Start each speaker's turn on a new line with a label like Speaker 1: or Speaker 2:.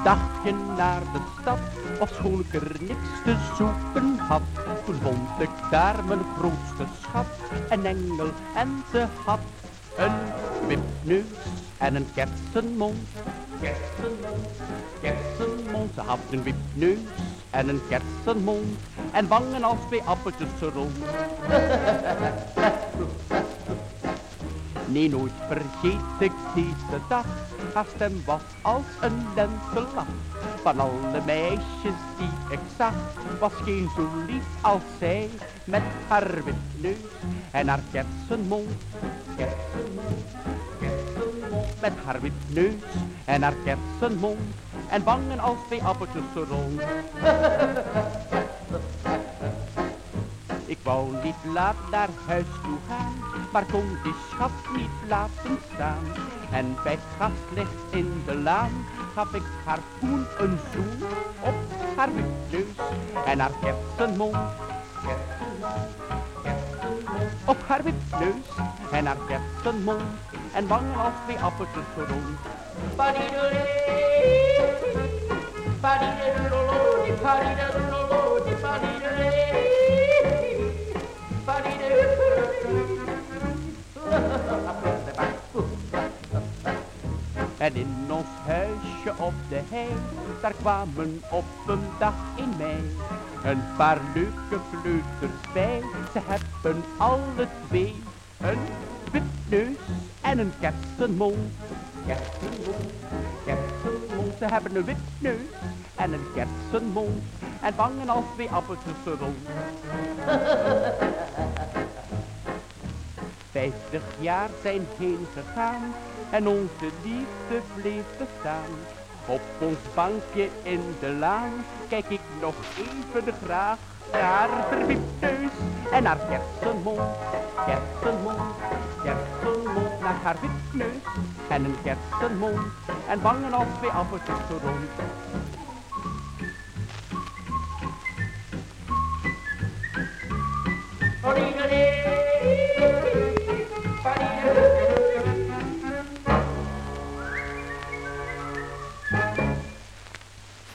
Speaker 1: dagje naar de stad, ofschoon ik er niks te zoeken had. Toen vond ik daar mijn grootste schat, een engel en ze had een wipneus en een kersenmond. Kersenmond, kersenmond, ze had een wipneus en een kersenmond en wangen als twee appeltjes rond. Nee, nooit vergeet ik deze dag, haar stem was als een lentelach. Van alle meisjes die ik zag, was geen zo lief als zij, met haar wipneus en haar kersenmond. Kersenmond, kersenmond, met haar wipneus en haar kersenmond en wangen als twee appeltjes rond. Ik wou niet laat naar huis toe gaan, maar kon die schat niet laten staan. En bij het gaslicht in de laan gaf ik haar toen een zoen op haar wipneus en haar kersenmond. Kersenmond, kersenmond, op haar wipneus en haar kersenmond en wangen als twee appeltjes rond. En in ons huisje op de hei, daar kwamen op een dag in mei een paar leuke vleuters bij. Ze hebben alle twee een wipneus en een kersenmond. Kersenmond, kersenmond, ze hebben een wipneus en een kersenmond en vangen als twee appeltjes rond. 50 jaar zijn heen gegaan en onze liefde bleef bestaan. Op ons bankje in de laan kijk ik nog even graag naar haar wipneus en haar kersenmond. Kersenmond, kersenmond, naar haar wipneus en een kersenmond en wangen als twee appeltjes rond.